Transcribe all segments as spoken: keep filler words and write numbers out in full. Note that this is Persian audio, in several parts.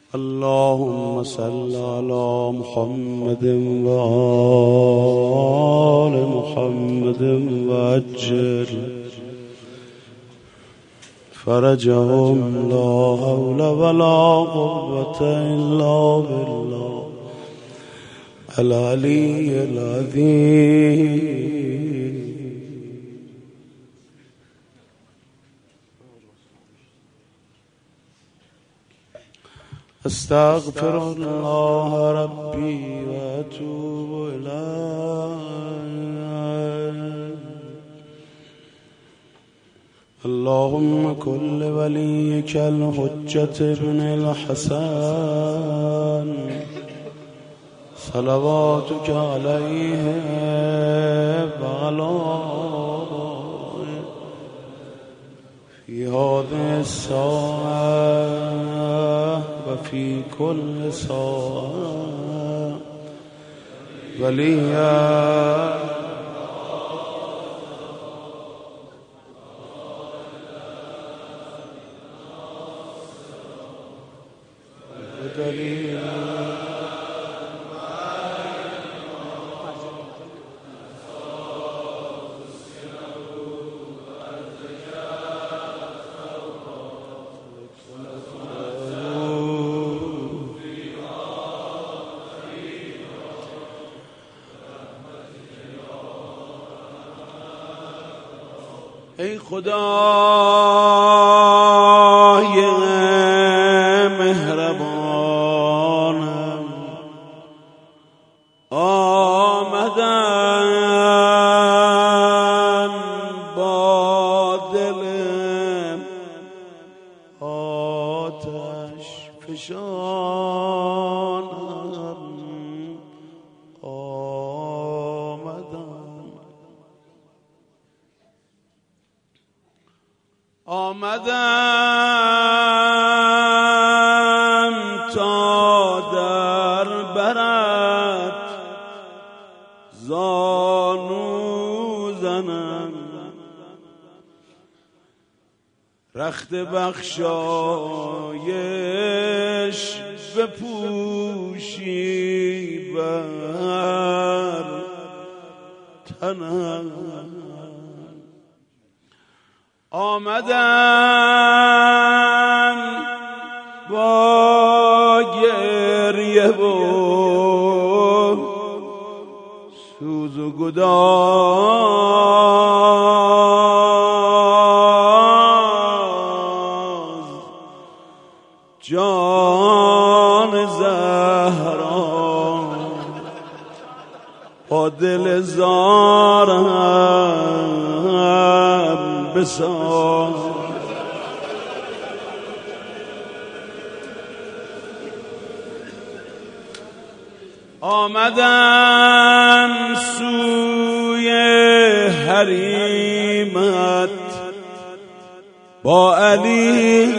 اللهم صل على محمد وآل محمد وعجل فرجهم لا حول ولا قوة إلا بالله العلي العظيم. استغفر الله ربي واتوب إليه. اللهم كل وليك الحجة ابن الحسن صلواتك عليه وعلى في هذه الساعة وفي كل ساعة وليا ودليلا. ای خدای مهربانم، آمدم با دل آتش فشانم، آمدم آمدم تا در برت زانو زنم، رخت بخشایش بپوشی بر تنم. آمدم با گریه و سوز و گداز، جان زهرا با دل زارم بساز. آمدم سوی حریمت با علی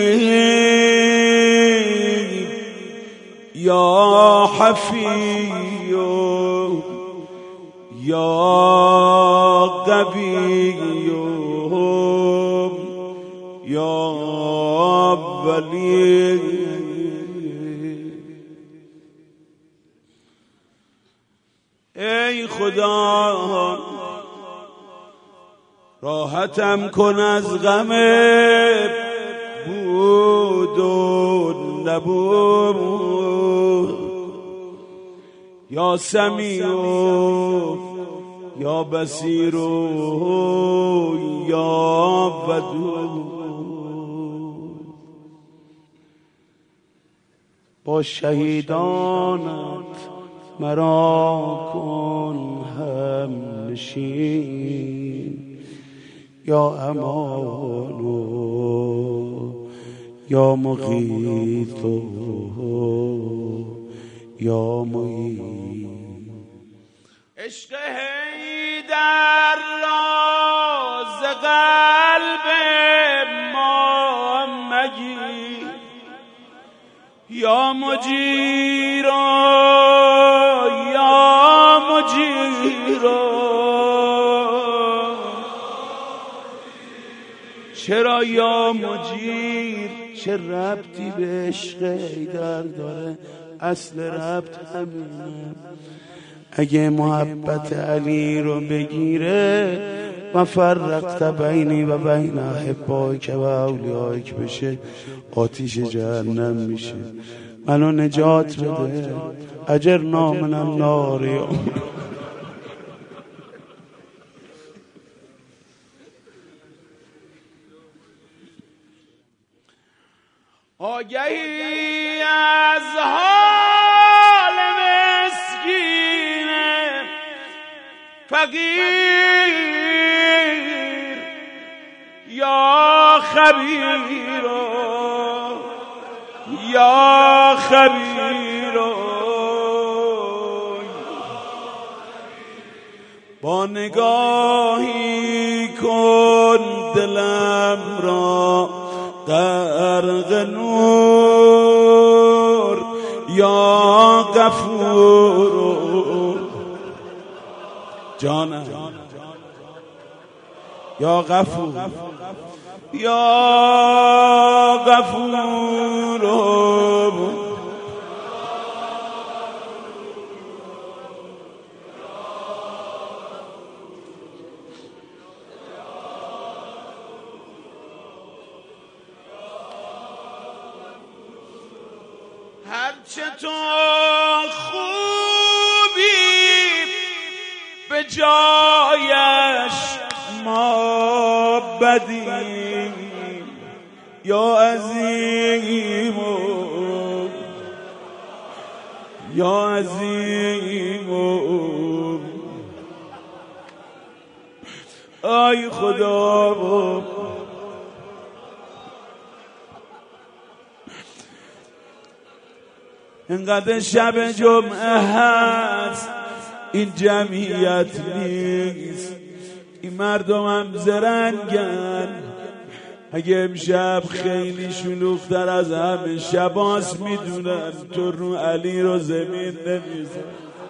یا حفی یا قوی یا ولی. ای خدا راحتم کن از غم بود و نبود، یا سمیع یا بصیر یا ودود. با شهیدانت مرا کن هم نشین، یا امانو یا مغیثو یا معین. عشق حیدر راز قلب ما مگیر، یا مجیرا یا مجیرا. چرا یا مجیر چه ربطی به عشق حیدر داره؟ اصل ربط همینه. اگه محبت علی رو بگیره و فرقت بینی و بین احبائک و اولیائک بشه، آتیش جهنم میشه. منو نجات بده، اجرنا من النار. آگهی از حال مسکین فقیر یا خبیر یا خبیر، با نگاهی کن دلم را غرق نور یا غفور. جانم یا غفور یا غفور. هرچه تو خوبی به جایش ما بدیم یا عظیم یا عظیم. ای خدا، اینقدر شب جمعه هست این جمعیت نیست، این مردم هم زرنگن. اگه امشب خیلی شلوغ‌تر از همه شباس میدونن تو رو علی رو زمین نمیزن.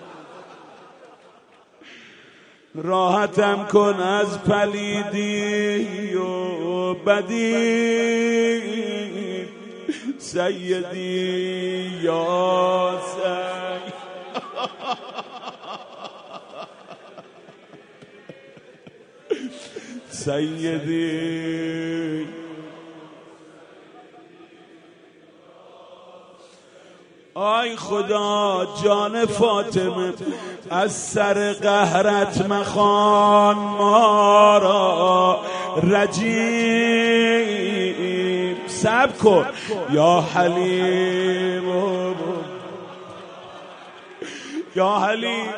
راحتم کن از پلیدی و بدی سیدی یا سید. سیدی آی خدا، جان فاطمه از سر قهرت مخوان ما را رجیم. صبر کن یا حلیم یا حلیم.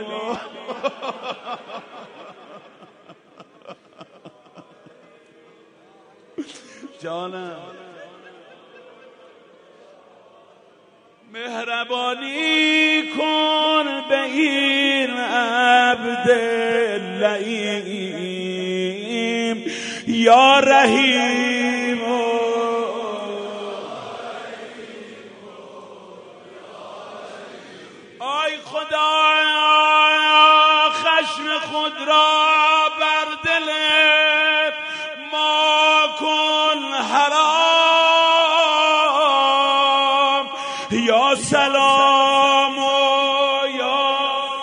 جانم مهربانی کن به این عبد لئیم یا رحیم. آی خدا، خشم خود را بر دل ما کن حرام یا سلام یا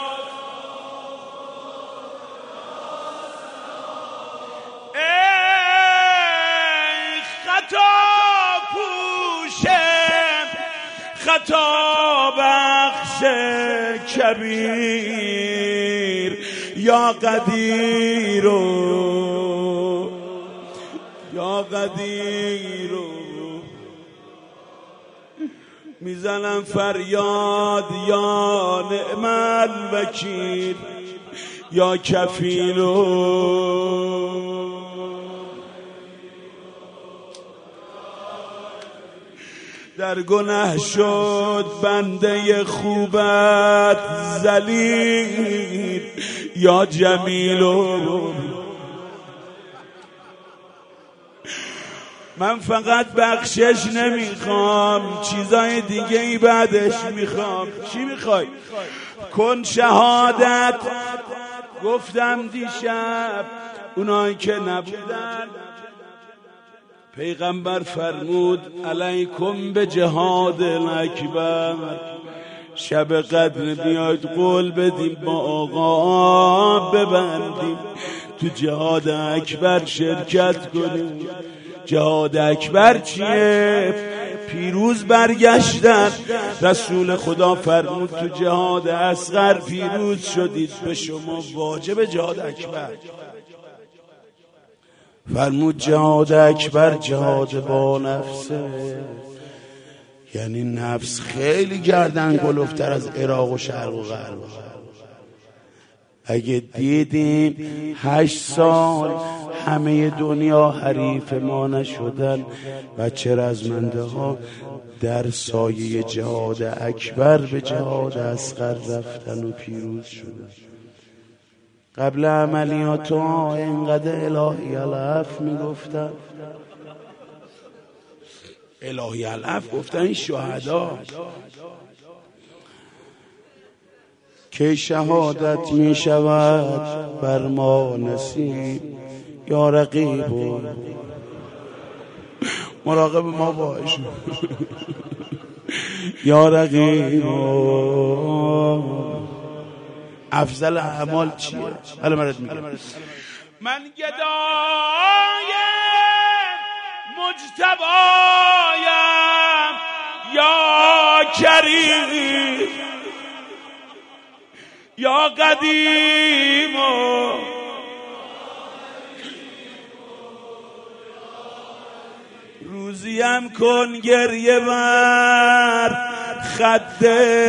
ای خطا پوشم خطا بخش کبیر یا قدیر یا قدیر. میزنم فریاد یا نعم الوکیل یا کفیل. در گناه شد بنده خوبت ذلیل یا جمیل. من فقط بخشش نمیخوام، چیزای دیگه ای بعدش میخوام. چی میخوای؟ کن شهادت. گفتم دیشب اونایی که نبودن پیغمبر فرمود علیکم به جهاد اکبر، شب قدر بیاید قول بدیم با آقا ببندیم تو جهاد اکبر شرکت کنیم. جهاد اکبر چیه؟ پیروز برگشتن. رسول خدا فرمود تو جهاد اصغر پیروز شدید، به شما واجب جهاد اکبر. فرمود جهاد اکبر جهاد با نفسه، یعنی نفس خیلی گردن کلفتر از عراق و شرق و غرب. اگه دیدیم هشت سال همه دنیا حریف ما نشدن، بچه رزمنده ها در سایه جهاد اکبر به جهاد اصغر رفتن و پیروز شدن. قبل عملیات ها اینقدر الهی العف میگفتن، الهی العف گفتن این شهدا که شهادت می شود بر ما نصیب، یا رقیب و مراقب ما باش یا رقیب و افضل اعمال چیه؟ حالا مرد میگم من گدای مجتبایم یا کریم یا قدیم و روزیم کن گریه بر خد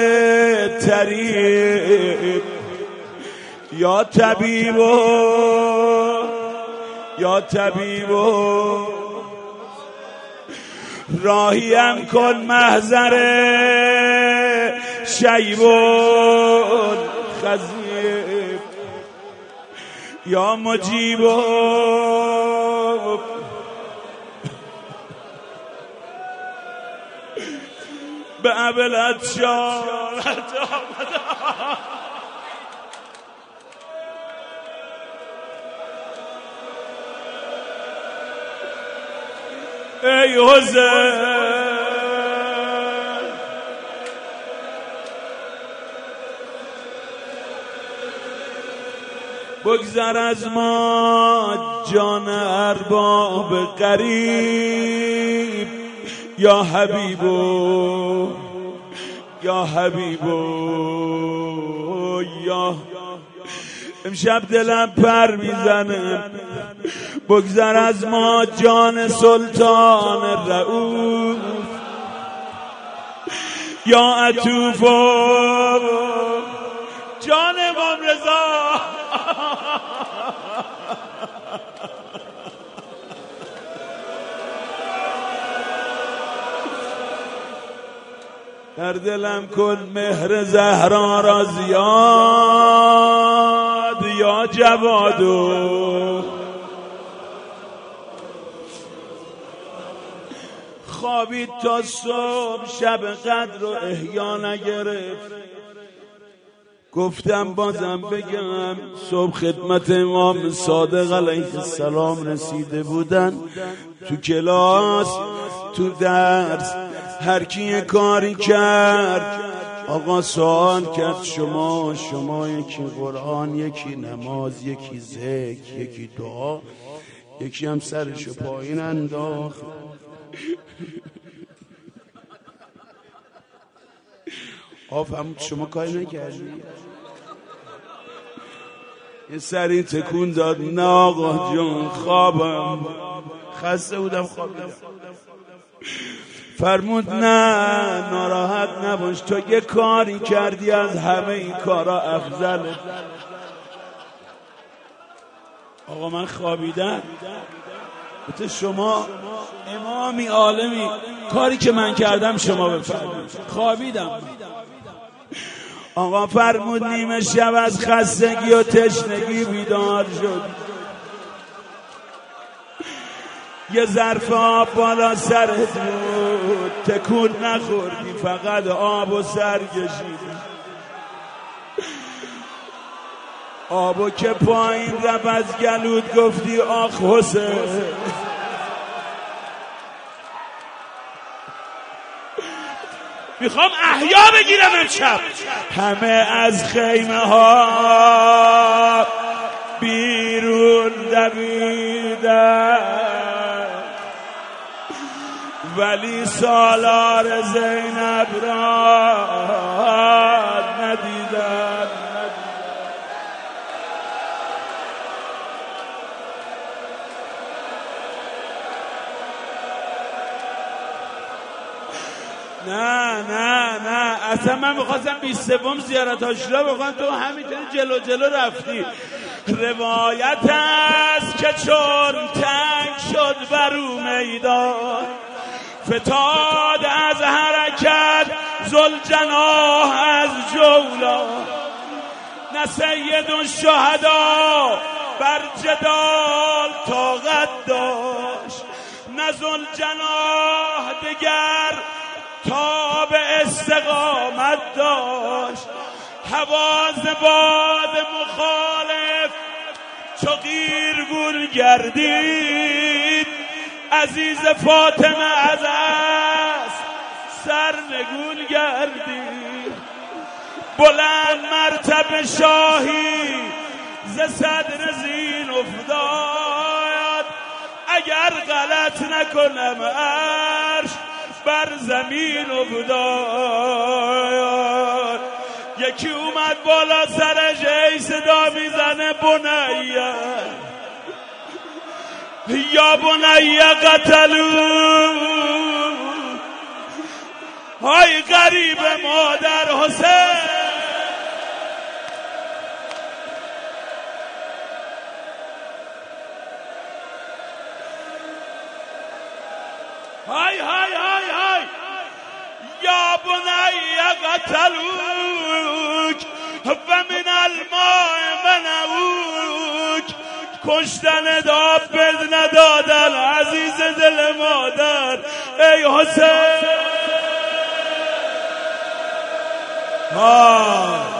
طریق، یا طبیب یا طبیب راهیم کن محضر شیب خزیب، یا مجیب به ابلت شارت ای حسین بگذر از ما جان ارباب غریب، یا حبیبو یا حبیبو یا امشب دلم پر میزنه. بگذر از ما جان سلطان رؤوف، یا عطوفو جان امام رضا در دلم کن مهر زهرا را زیاد، یا جوادو خوابید تا صبح شب قدر و احیا نگرفت. گفتم بازم بگم صبح خدمت امام صادق علیه السلام رسیده بودن، تو کلاس تو درس هر کی کاری کرد. آقا سوال کرد شما شما یکی قرآن، یکی نماز، یکی ذکر، یکی دعا، یکی هم سرشو پایین انداخت. آفهم شما کاری نکردی؟ یه سری تکون داد نه آقا جون خوابم خسته بودم خوابیدم. فرمود نه ناراحت نباش، تو یه کاری کردی از همه این کارا افضله. آقا من خوابیدم. تو شما امامی عالمی، کاری که من کردم شما بفرمایید. خوابیدم. آقا فرمود نیمه شب از خستگی و تشنگی بیدار شد. یه ظرف آب بالا سرت بود، تکون نخوردی، فقط آب و سر کشیدی. آبو که پایین رفت از گلود گفتی آخ حسین. میخوام احیا بگیرم امشب. همه از خیمه ها بیرون دویدن، ولی سالار زینب را ندیدن. نه نه نه اصلا من میخواستم بیست سوم زیارت عاشورا بکنم، تو همینطوری جلو جلو رفتی. روایت است که چون تنگ شد برو میدان، فتاد از حرکت ذوالجناح از جولا. نه سید الشهدا بر جدال طاقت داشت، نه ذوالجناح دگر تا به استقامت داشت. حواز باد مخالف چو قیرگون گردید، عزیز فاطمه از است سرنگون گردید. بلند مرتبه شاهی ز صدر زین افتاد، اگر غلط نکنم عرش بر زمین افتاد. یکی اومد بالا سرش ای صدا میزنه بنیه یا بنیه قتلو، های غریب مادر حسین. های های های های یا بنی قتلوک و من الماء منعوک. کشتن داب بد ندادن عزیز دل مادر ای حسین. ها